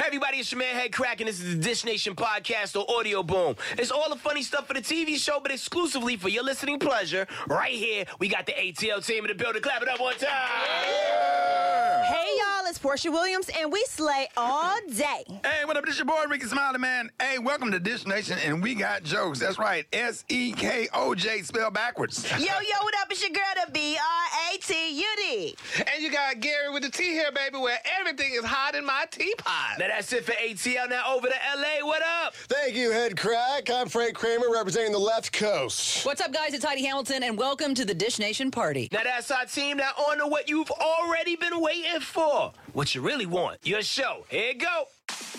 everybody, it's your man Head Crack, and this is the Dish Nation podcast or Audio Boom. It's all the funny stuff for the TV show, but exclusively for your listening pleasure. Right here, we got the ATL team in the building. Clap it up one time. Yeah. Hey, y'all, it's Portia Williams, and we slay all day. Hey, what up? This your boy, Ricky Smiley, man. Hey, welcome to Dish Nation, and we got jokes. That's right, S-E-K-O-J, spelled backwards. Yo, what up? It's your girl, the B-R-A-T-U-D. And you got Gary with the tea here, baby, where everything is hot in my teapot. Now that's it for ATL. Now over to LA. What up? Thank you, Head Crack. I'm Frank Kramer, representing the left coast. What's up, guys? It's Heidi Hamilton, and welcome to the Dish Nation party. Now that's our team. Now on to what you've already been waiting for. What you really want. Your show. Here you go.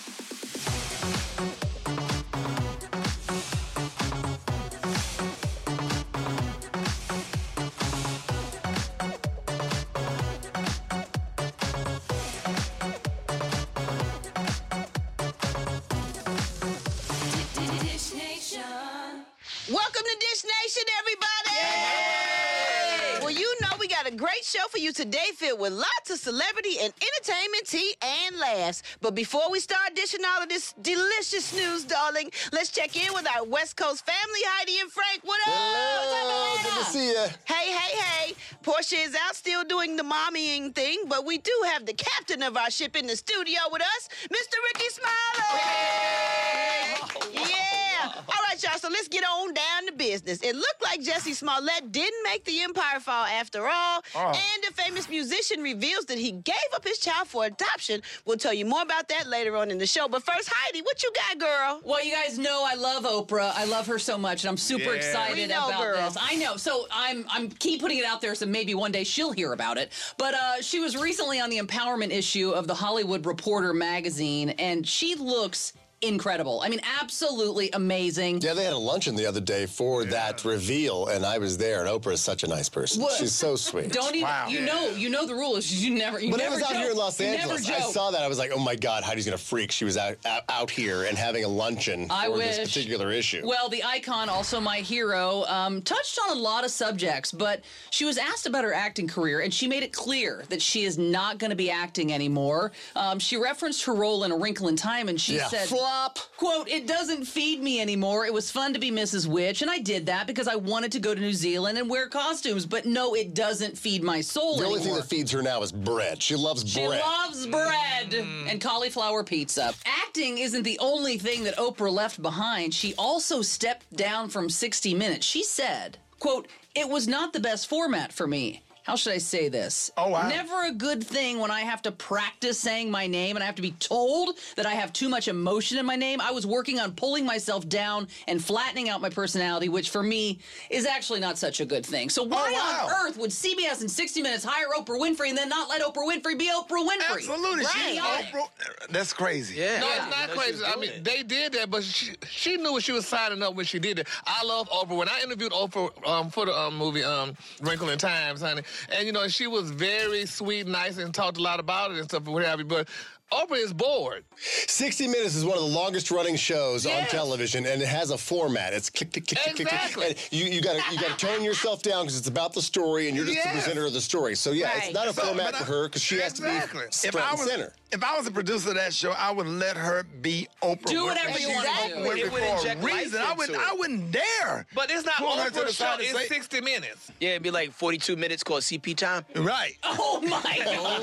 Welcome to Dish Nation, everybody! Yay! Well, you know we got a great show for you today filled with lots of celebrity and entertainment tea and laughs. But before we start dishing all of this delicious news, darling, let's check in with our West Coast family, Heidi and Frank. What up? Hello, What's up, good to see you. Hey. Portia is out still doing the mommying thing, but we do have the captain of our ship in the studio with us, Mr. Ricky Smiley! Yeah! All right, y'all, so let's get on down to business. It looked like Jussie Smollett didn't make the Empire fall after all, and the famous musician reveals that he gave up his child for adoption. We'll tell you more about that later on in the show. But first, Heidi, what you got, girl? Well, you guys know I love Oprah. I love her so much, and I'm super excited We know, about girl. this. I know. So I'm keep putting it out there so maybe one day she'll hear about it. But she was recently on the empowerment issue of the Hollywood Reporter magazine, and she looks incredible. I mean, absolutely amazing. Yeah, they had a luncheon the other day for that reveal, and I was there, and Oprah is such a nice person. What? She's so sweet. Don't even, you know the rule is you never But it was joke. out here in Los You never Angeles. I joke. saw that. I was like, oh my God, Heidi's going to freak. She was out here and having a luncheon for this particular issue. Well, the icon, also my hero, touched on a lot of subjects, but she was asked about her acting career, and she made it clear that she is not going to be acting anymore. She referenced her role in A Wrinkle in Time, and she said, flop. quote, "It doesn't feed me anymore. It was fun to be Mrs. Witch, and I did that because I wanted to go to New Zealand and wear costumes, but no, it doesn't feed my soul The anymore." only thing that feeds her now is bread. She loves She bread. loves bread and cauliflower pizza. Acting isn't the only thing that Oprah left behind. She also stepped down from 60 Minutes. She said, quote, "It was not the best format for me." How should I say this? Oh, wow. Never a good thing when I have to practice saying my name and I have to be told that I have too much emotion in my name. I was working on pulling myself down and flattening out my personality, which for me is actually not such a good thing. So why on earth would CBS and 60 Minutes hire Oprah Winfrey and then not let Oprah Winfrey be Oprah Winfrey? Absolutely. Right. Oprah, that's crazy. Yeah. No, it's not crazy. I mean, they did that, but she knew what she was signing up when she did it. I love Oprah. When I interviewed Oprah for the movie Wrinkle in Times, honey, and you know, she was very sweet, nice, and talked a lot about it and stuff, what have you, but Oprah is bored. 60 Minutes is one of the longest running shows on television, and it has a format. It's click, click, click, click, click, Exactly. click. And you gotta tone yourself down because it's about the story, and you're just the presenter of the story. So yeah, it's not a format for her because she has to be front and center. If I was a producer of that show, I would let her be Oprah. Do whatever you want to do. Winfrey It would for inject a life reason. into it. I wouldn't dare. But it's not Pull her to the Oprah's show, side and say- it's 60 Minutes. Yeah, it'd be like 42 minutes called CP time. Right. Oh my God.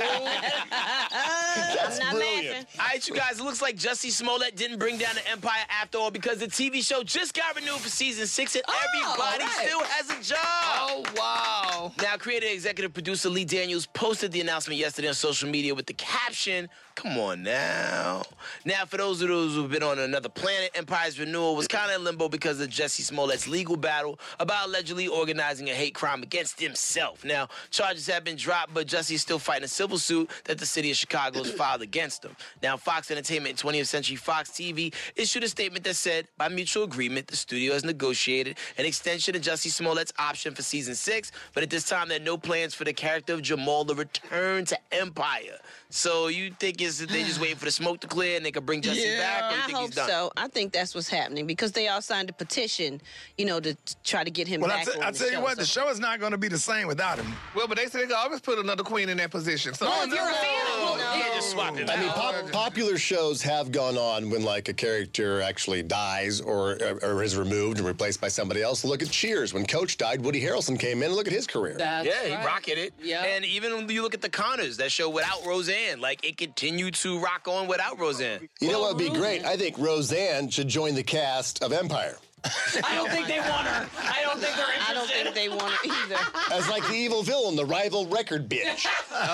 That's I'm not brilliant. laughing. All right, you guys, it looks like Jussie Smollett didn't bring down the Empire after all because the TV show just got renewed for season 6 and everybody all right. still has a job. Oh, wow. Now, creator and executive producer Lee Daniels posted the announcement yesterday on social media with the caption, "Come on now." Now, for those of those who've been on another planet, Empire's renewal was kind of in limbo because of Jussie Smollett's legal battle about allegedly organizing a hate crime against himself. Now, charges have been dropped, but Jussie's still fighting a civil suit that the city of Chicago has filed against him. Now, Fox Entertainment and 20th Century Fox TV issued a statement that said, by mutual agreement, the studio has negotiated an extension of Jussie Smollett's option for season 6, but at this time, there are no plans for the character of Jamal to return to Empire. So you thinking they just waiting for the smoke to clear and they can bring Jesse back? Or you I think hope he's done? so. I think that's what's happening because they all signed a petition, to try to get him back on I the tell you show. what, the show is not going to be the same without him. Well, but they said they could always put another queen in that position. So If you're a fan, You can't just swap him I mean, out. popular shows have gone on when like a character actually dies or is removed and replaced by somebody else. Look at Cheers. When Coach died, Woody Harrelson came in. Look at his career. That's Yeah, he right. rocketed it. Yeah. And even when you look at The Conners, that show without Roseanne, like it continued to rock on without Roseanne. You know what would be great? I think Roseanne should join the cast of Empire. I don't think they want her. I don't think they're interested. I don't think they want it either. As like the evil villain, the rival record bitch.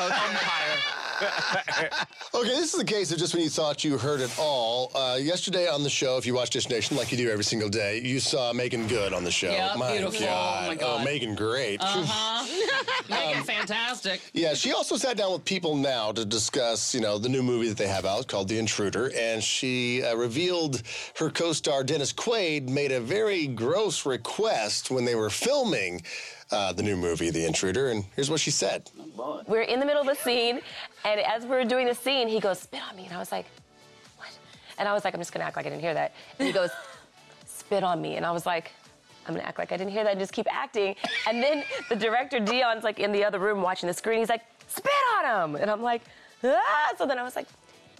Okay, this is the case of just when you thought you heard it all. Yesterday on the show, if you watch Dish Nation like you do every single day, you saw Megan Good on the show. Yeah, my beautiful. God. Oh, my God. Megan, great. Megan, fantastic. Yeah, she also sat down with People Now to discuss, the new movie that they have out called The Intruder, and she revealed her co-star Dennis Quaid made a very gross request when they were filming the new movie, The Intruder, and here's what she said. We're in the middle of a scene, and as we were doing the scene, he goes, spit on me, and I was like, what? And I was like, I'm just gonna act like I didn't hear that. And he goes, spit on me, and I was like, I'm gonna act like I didn't hear that and just keep acting. And then the director, Dion's like in the other room watching the screen, he's like, spit on him! And I'm like, ah! So then I was like,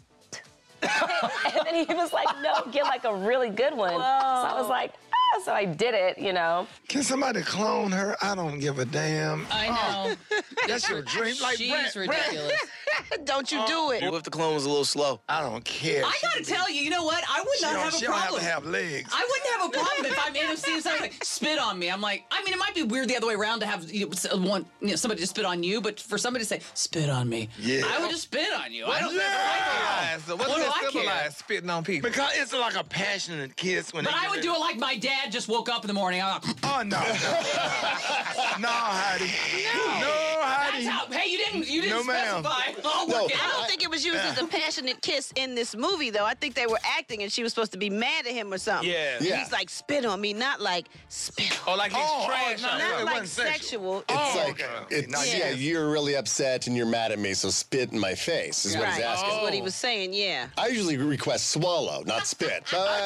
and then he was like, no, get like a really good one. Whoa. So I was like, so I did it, Can somebody clone her? I don't give a damn. I know. That's your dream. Like, She's ridiculous. Don't you do it. What if the clone was a little slow? I don't care. I gotta tell you, you know what? I would not have a She don't have problem. to have legs. I wouldn't have a problem if I'm in a scene something like spit on me. I'm like, I mean, it might be weird the other way around to have somebody to spit on you, but for somebody to say spit on me, Yeah. I would just spit on you. I don't So what What do do I they care? symbolize spitting on people? Because it's like a passionate kiss when But they I get would it. do it like my dad just woke up in the morning. I'm like, Oh, no. No, Heidi. No, Heidi. that's how. Hey, you didn't No, ma'am. specify. I'll No, work it I out. don't think it was used as a passionate kiss in this movie, though. I think they were acting, and she was supposed to be mad at him or something. Yeah. And Yeah. he's like, spit on me, not like spit on Or like he's trash. no, on no, me. her. it Not like wasn't sexual. sexual. It's like, okay. it's, Not yeah, yet. you're really upset and you're mad at me, so spit in my face is what Right, he's asking. that's what he was saying, yeah. I usually request swallow, not spit.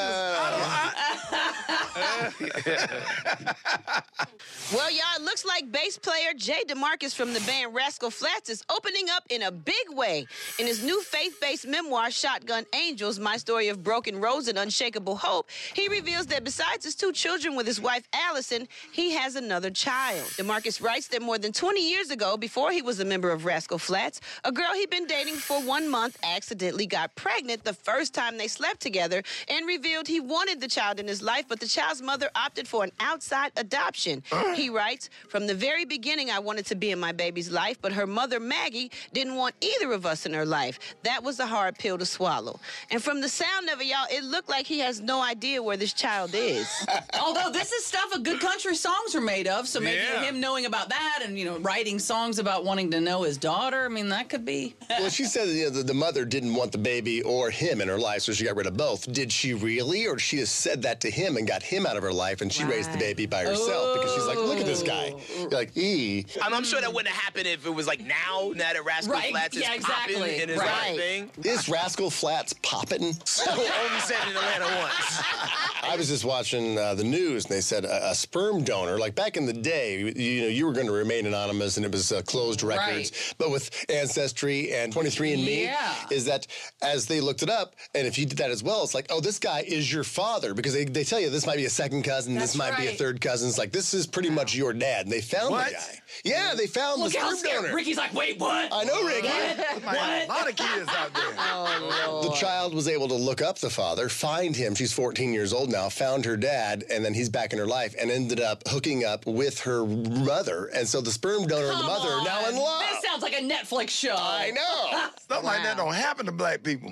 Well, y'all, it looks like bass player Jay DeMarcus from the band Rascal Flatts is opening up in a big way. In his new faith-based memoir, Shotgun Angels, My Story of Broken Roads and Unshakable Hope, he reveals that besides his 2 children with his wife, Allison, he has another child. DeMarcus writes that more than 20 years ago, before he was a member of Rascal Flatts, a girl he'd been dating for 1 month accidentally got pregnant the first time they slept together and revealed he wanted the child in his life, but the child's mother opted for an outside adoption. He writes, from the very beginning, I wanted to be in my baby's life, but her mother, Maggie, didn't want either of us in her life. That was a hard pill to swallow. And from the sound of it, y'all, it looked like he has no idea where this child is. Although this is stuff a good country songs are made of, so maybe Yeah. him knowing about that and writing songs about wanting to know his daughter. I mean, that could be. Well, she said the mother didn't want the baby or him in her life, so she got rid of both. Did she really, or she just said that to him and got him out of her life, and she raised the baby by herself because she's like, look at this guy. You're like, I'm sure that wouldn't have happened if it was like now that Rascal Right, Flatts is yeah, popping exactly. in his Right. life thing. is Rascal Flatts popping? Only said it in Atlanta once. I was just watching the news, and they said a sperm donor, like back in the day, you were going to remain anonymous, and it was closed records. Right. But with Ancestry and 23andMe, Yeah. is that as they looked it up, and if you did that as well, it's like, oh, this guy is your father, because they tell you this might be a second cousin, That's this might be a right. third cousin. It's like, this is pretty much your dad. And they found What? the guy. Yeah, they found Look the how sperm scared. donor. Ricky's like, wait, what? I know, Ricky. A lot of kids out there. The child was able to look up the father, find him. She's 14 years old now, found her dad, and then he's back in her life and ended up hooking up with her mother. And so the sperm donor and the mother are now in love. This sounds like a Netflix show. I know. Stuff like that don't happen to black people.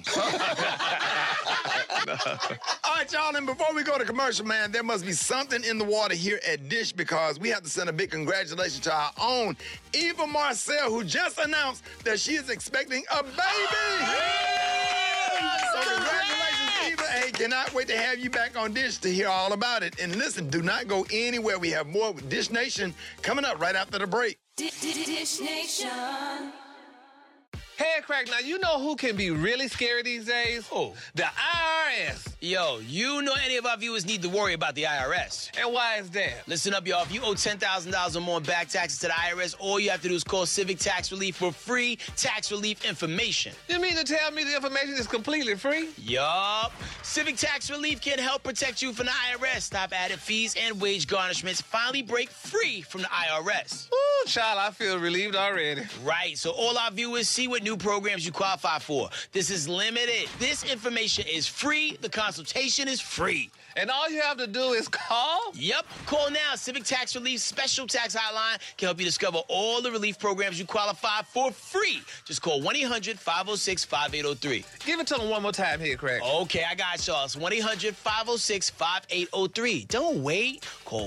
All right, y'all, and before we go to commercial, man, there must be something in the water here at Dish because we have to send a big congratulations to our own Eva Marcel, who just announced that she is expecting a baby. So congratulations, Eva. Hey, cannot wait to have you back on Dish to hear all about it. And listen, do not go anywhere. We have more with Dish Nation coming up right after the break. Dish Nation. Head crack. Now, you know who can be really scary these days? Who? The IRS. Yo, you know any of our viewers need to worry about the IRS. And why is that? Listen up, y'all. If you owe $10,000 or more in back taxes to the IRS, all you have to do is call Civic Tax Relief for free tax relief information. You mean to tell me the information is completely free? Yup. Civic Tax Relief can help protect you from the IRS. Stop added fees and wage garnishments. Finally break free from the IRS. Ooh, child, I feel relieved already. Right, so all our viewers see what new programs you qualify for. This is limited. This information is free. The consultation is free. And all you have to do is call? Yep. Call now. Civic Tax Relief Special Tax Hotline can help you discover all the relief programs you qualify for free. Just call 1-800-506-5803. Give it to them one more time here, Craig. Okay, I got y'all. It's 1-800-506-5803. Don't wait. Call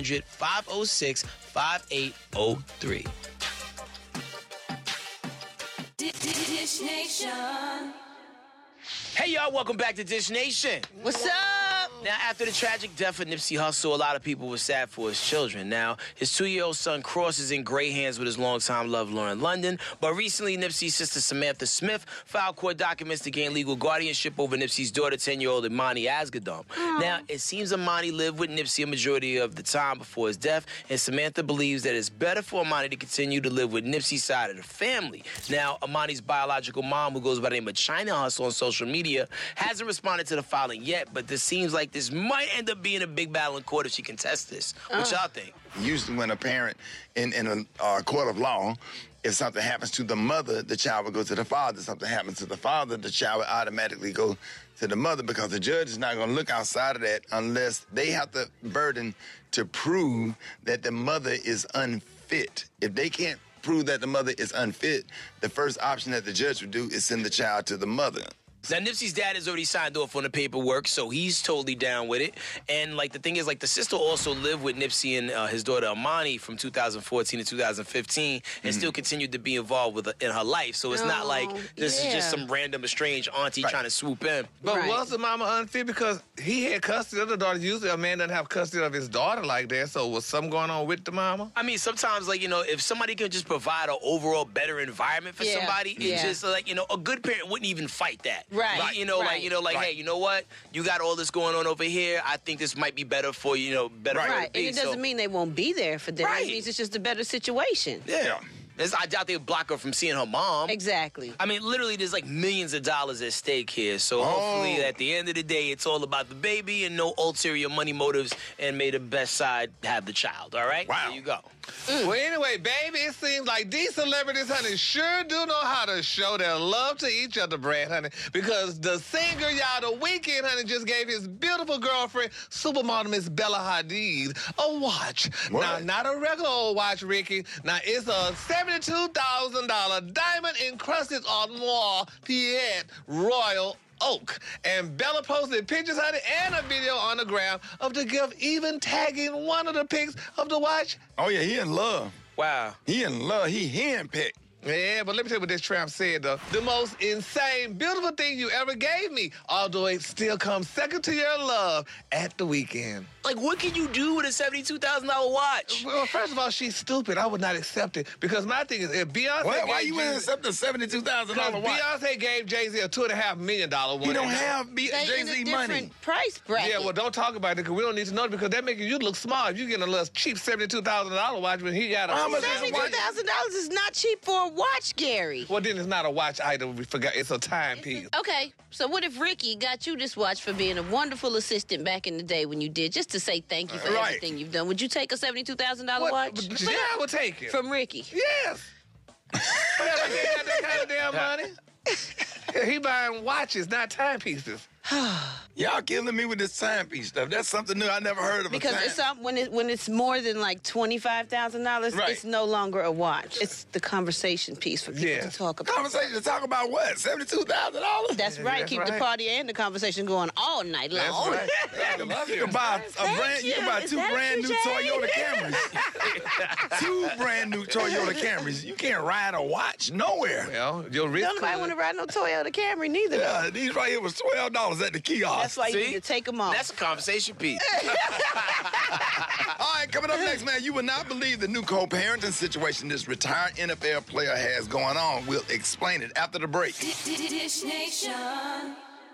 1-800-506-5803. Dish Nation. Hey, y'all. Welcome back to Dish Nation. What's up? Now, after the tragic death of Nipsey Hussle, a lot of people were sad for his children. Now, his 2-year-old son Cross is in great hands with his longtime love, Lauren London. But recently, Nipsey's sister Samantha Smith filed court documents to gain legal guardianship over Nipsey's daughter, 10-year-old Imani Asghedom. Now, it seems Imani lived with Nipsey a majority of the time before his death, and Samantha believes that it's better for Imani to continue to live with Nipsey's side of the family. Now, Imani's biological mom, who goes by the name of China Hustle on social media, hasn't responded to the filing yet, but this seems like this might end up being a big battle in court if she contests this. What y'all think? Usually when a parent in a court of law, if something happens to the mother, the child will go to the father. If something happens to the father, the child will automatically go to the mother, because the judge is not going to look outside of that unless they have the burden to prove that the mother is unfit. If they can't prove that the mother is unfit, the first option that the judge would do is send the child to the mother. Now, Nipsey's dad has already signed off on the paperwork, so he's totally down with it. And, the thing is, the sister also lived with Nipsey and his daughter Imani from 2014 to 2015 and still continued to be involved with her in her life. So it's not like this is just some random estranged auntie trying to swoop in. But was the mama unfit? Because he had custody of the daughter. Usually a man doesn't have custody of his daughter like that. So was something going on with the mama? I mean, sometimes, if somebody can just provide an overall better environment for somebody, it's just a good parent wouldn't even fight that. Right. Hey, you know what? You got all this going on over here. I think this might be better for you, better for Right. And it doesn't mean they won't be there for them. Right. It means it's just a better situation. Yeah. I doubt they would block her from seeing her mom. Exactly. I mean, literally, there's millions of dollars at stake here. So hopefully, at the end of the day, it's all about the baby and no ulterior money motives, and may the best side have the child. All right? Wow. There you go. Well, anyway, baby, it seems like these celebrities, honey, sure do know how to show their love to each other, Brad, honey. Because the singer, y'all, The Weeknd, honey, just gave his beautiful girlfriend, supermodel Miss Bella Hadid, a watch. What? Now, not a regular old watch, Ricky. Now, it's a $72,000 diamond-encrusted armoire Piet Royal Oak. And Bella posted pictures, honey, and a video on the ground of the gift, even tagging one of the pics of the watch. Oh, yeah, he in love. Wow. He in love. He handpicked. Yeah, but let me tell you what this tramp said, though. The most insane, beautiful thing you ever gave me, although it still comes second to your love at the weekend. What can you do with a $72,000 watch? Well, first of all, she's stupid. I would not accept it. Because my thing is, if Beyonce Why gave you wouldn't accept a $72,000 watch? Beyonce gave Jay-Z a $2.5 million one. He don't have They in a Jay-Z different money. price bracket. Yeah, well, don't talk about it, because we don't need to know it, because that makes you look smart. If you getting a little cheap $72,000 watch when he got a... How much is a watch? $72,000 is not cheap for a watch, Gary. Well, then it's not a watch item. We forgot. It's a timepiece. Okay, so what if Ricky got you this watch for being a wonderful assistant back in the day when you did, just to say thank you for everything you've done? Would you take a $72,000 watch? Yeah, I would take it. From Ricky? Yes. Whatever, he ain't got that kind of damn money. He buying watches, not timepieces. Y'all killing me with this timepiece stuff. That's something new. I never heard of. Because it's when it's more than $25,000, it's no longer a watch. It's the conversation piece for people to talk about. Conversation to talk about what? $72,000? That's right. That's Keep right. the party and the conversation going all night long. That's right. You can buy two brand new Toyota Camrys. Two brand new Toyota Camrys. You can't ride a watch nowhere. Well, your risk. Nobody want to ride no Toyota Camry neither. Yeah, these right here was $12 at the kiosk. That's why you need to take them off. That's a conversation piece. All right, coming up next, man, you will not believe the new co-parenting situation this retired NFL player has going on. We'll explain it after the break. Dish Nation.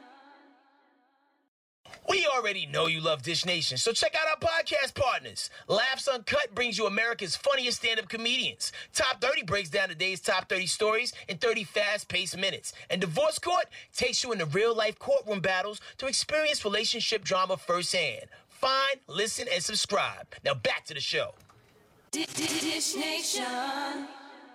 We already know you love Dish Nation, so check out our podcast partners. Laughs Uncut brings you America's funniest stand-up comedians. Top 30 breaks down the day's top 30 stories in 30 fast-paced minutes. And Divorce Court takes you into real-life courtroom battles to experience relationship drama firsthand. Find, listen, and subscribe. Now back to the show. Dish Nation.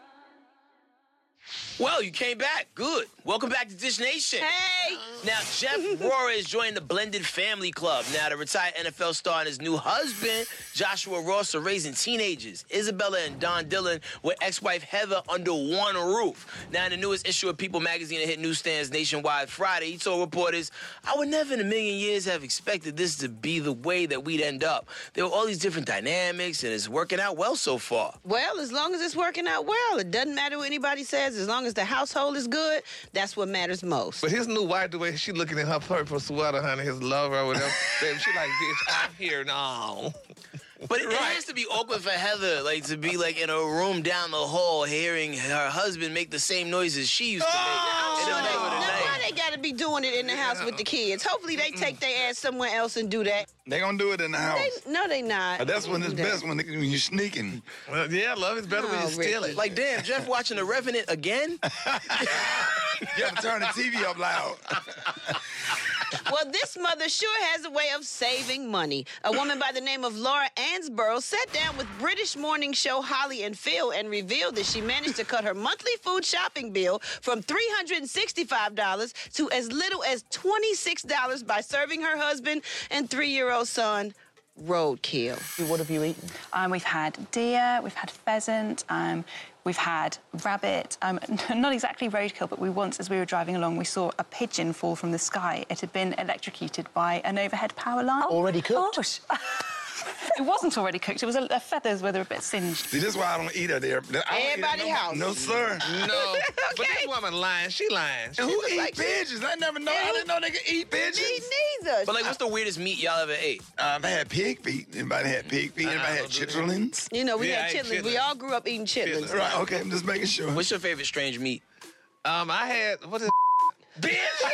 Well, you came back. Good. Welcome back to Dish Nation. Hey! Now, Jeff Rohrer is joining the Blended Family Club. Now, the retired NFL star and his new husband, Joshua Ross, are raising teenagers, Isabella and Don Dillon, with ex-wife Heather under one roof. Now, in the newest issue of People magazine that hit newsstands nationwide Friday, he told reporters, "I would never in a million years have expected this to be the way that we'd end up. There were all these different dynamics, and it's working out well so far." Well, as long as it's working out well, it doesn't matter what anybody says. As long as the household is good, that's what matters most. But his new wife, the way she looking in her purple sweater, honey, his lover or whatever, baby, she like, bitch, I'm here now. But it has to be awkward for Heather, like, to be, like, in a room down the hall hearing her husband make the same noises she used to make. I'm in sure the middle of the now night. why they got to be doing it in the house with the kids? Hopefully they take their ass somewhere else and do that. They gonna do it in the house. No, they not. That's when it's best, when you're sneaking. Well, yeah, love is better when you steal it. Like, damn, Jeff watching The Revenant again? You have to turn the TV up loud. Well, this mother sure has a way of saving money. A woman by the name of Laura Ansborough sat down with British morning show Holly and Phil and revealed that she managed to cut her monthly food shopping bill from $365 to as little as $26 by serving her husband and 3-year-old son roadkill. What have you eaten? We've had deer, we've had pheasant, we've had rabbit. Not exactly roadkill, but once, as we were driving along, we saw a pigeon fall from the sky. It had been electrocuted by an overhead power line. Already cooked? Gosh. It wasn't already cooked. It was a feathers were a bit singed. See, this is why I don't eat her there. Everybody house. No, sir. No, but this woman lying. She lying. And who eat pigeons? I never know. I didn't know they could eat pigeons. Me neither. But, like, what's the weirdest meat y'all ever ate? I had pig feet. Anybody had pig feet? Anybody had chitterlings? You know, we Yeah, I had ate chitlins. We chitlins. all grew up eating chitlins. Right, okay, I'm just making sure. What's your favorite strange meat? I had, what is bitch?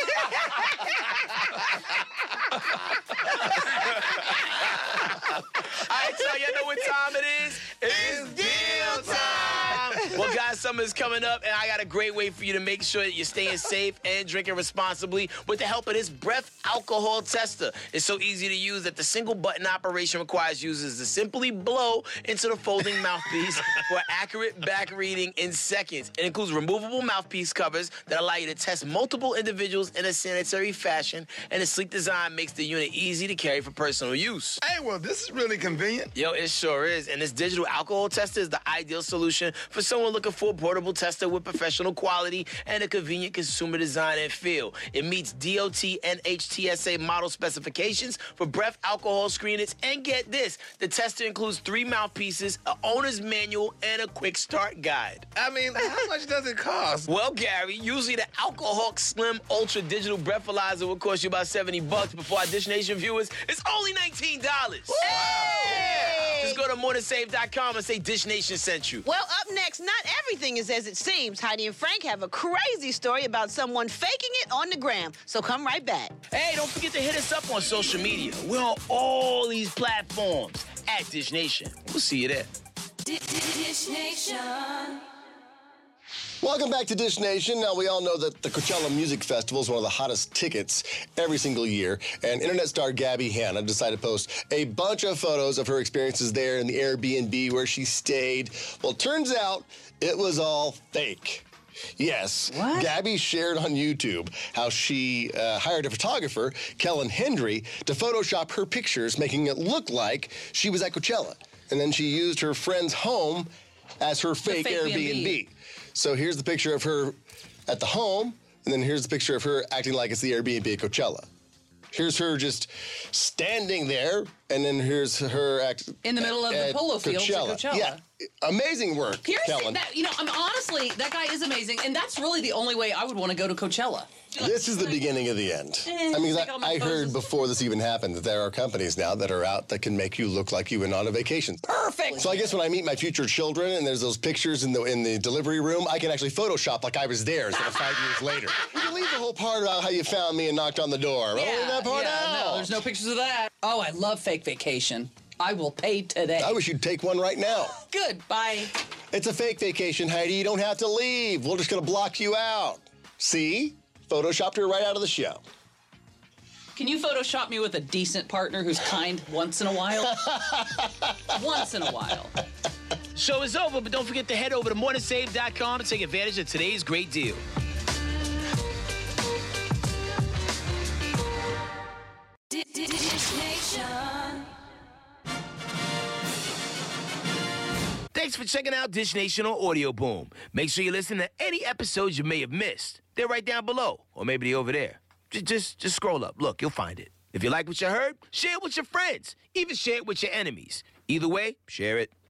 All right, so y'all know what time it is? It's deal time! Well, guys, summer's coming up, and I got a great way for you to make sure that you're staying safe and drinking responsibly with the help of this breath alcohol tester. It's so easy to use that the single button operation requires users to simply blow into the folding mouthpiece for accurate back reading in seconds. It includes removable mouthpiece covers that allow you to test multiple individuals in a sanitary fashion, and the sleek design makes the unit easy to carry for personal use. Hey, well, this is really convenient. Yo, it sure is. And this digital alcohol tester is the ideal solution for someone looking for a portable tester with professional quality and a convenient consumer design and feel. It meets DOT and HTSA model specifications for breath alcohol screeners. And get this, the tester includes 3 mouthpieces, an owner's manual, and a quick start guide. I mean, how much does it cost? Well, Gary, usually the Alcoholic Slim Ultra Digital Breathalyzer will cost you about $70. Before our Dish Nation viewers, it's only $19. Hey! Just go to moresafe.com and say Dish Nation sent you. Well, up next, not everything is as it seems. Heidi and Frank have a crazy story about someone faking it on the gram. So come right back. Hey, don't forget to hit us up on social media. We're on all these platforms at Dish Nation. We'll see you there. Dish Nation. Welcome back to Dish Nation. Now, we all know that the Coachella Music Festival is one of the hottest tickets every single year, and internet star Gabby Hanna decided to post a bunch of photos of her experiences there in the Airbnb where she stayed. Well, it turns out it was all fake. Yes, What? Gabby shared on YouTube how she hired a photographer, Kellen Hendry, to Photoshop her pictures, making it look like she was at Coachella. And then she used her friend's home as her fake fake Airbnb. B&B. So here's the picture of her at the home, and then here's the picture of her acting like it's the Airbnb at Coachella. Here's her just standing there, and then here's her in the middle of the polo fields at Coachella. Yeah, amazing work, Here's Kellen. that, I'm honestly, that guy is amazing, and that's really the only way I would want to go to Coachella. This is the beginning of the end. I mean, I heard before this even happened that there are companies now that are out that can make you look like you went on a vacation. Perfect. So I guess when I meet my future children and there's those pictures in the delivery room, I can actually Photoshop like I was there instead of 5 years later. You can leave the whole part about how you found me and knocked on the door. I'll leave that part out. No, there's no pictures of that. Oh, I love fake vacation. I will pay today. I wish you'd take one right now. Good. Bye. It's a fake vacation, Heidi. You don't have to leave. We're just going to block you out. See? Photoshopped her right out of the show. Can you Photoshop me with a decent partner who's kind once in a while? Once in a while. Show is over, but don't forget to head over to morningsave.com to take advantage of today's great deal. Dish Nation. Thanks for checking out Dish Nation on Audio Boom. Make sure you listen to any episodes you may have missed. They're right down below, or maybe they're over there. Just scroll up. Look, you'll find it. If you like what you heard, share it with your friends. Even share it with your enemies. Either way, share it.